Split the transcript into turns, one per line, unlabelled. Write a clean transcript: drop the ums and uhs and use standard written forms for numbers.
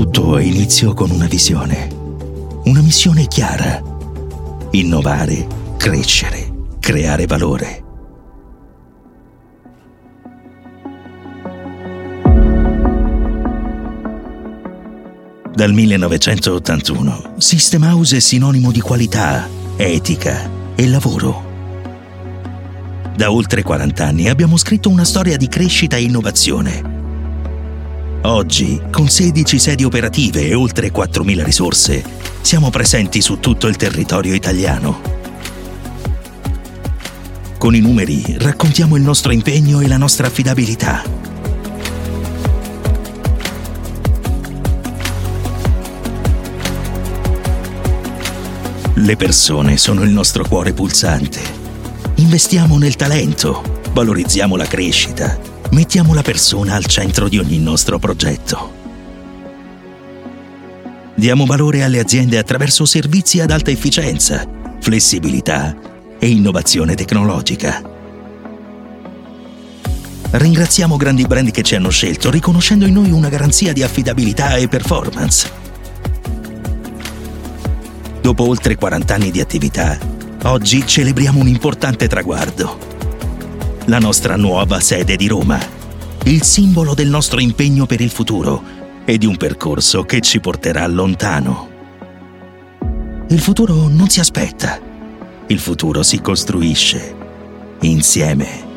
Tutto ha inizio con una visione, una missione chiara: innovare, crescere, creare valore. Dal 1981 System House è sinonimo di qualità, etica e lavoro. Da oltre 40 anni abbiamo scritto una storia di crescita e innovazione. Oggi, con 16 sedi operative e oltre 4.000 risorse, siamo presenti su tutto il territorio italiano. Con i numeri raccontiamo il nostro impegno e la nostra affidabilità. Le persone sono il nostro cuore pulsante. Investiamo nel talento, valorizziamo la crescita, mettiamo la persona al centro di ogni nostro progetto. Diamo valore alle aziende attraverso servizi ad alta efficienza, flessibilità e innovazione tecnologica. Ringraziamo grandi brand che ci hanno scelto, riconoscendo in noi una garanzia di affidabilità e performance. Dopo oltre 40 anni di attività, oggi celebriamo un importante traguardo. La nostra nuova sede di Roma, il simbolo del nostro impegno per il futuro e di un percorso che ci porterà lontano. Il futuro non si aspetta, il futuro si costruisce insieme.